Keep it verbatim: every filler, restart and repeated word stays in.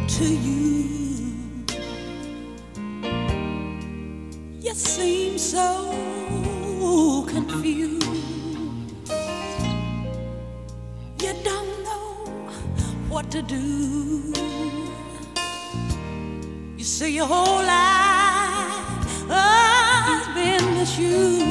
to you. You seem so confused. You don't know what to do. You say your whole life has been misused.